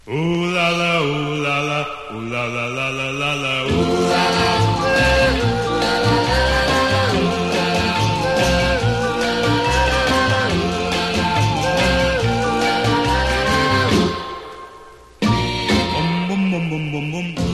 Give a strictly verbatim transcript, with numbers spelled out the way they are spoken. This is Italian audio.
Ooh la la, ooh la la, ooh la la la la la la, ooh la la. Bum bum bum bum bum bum.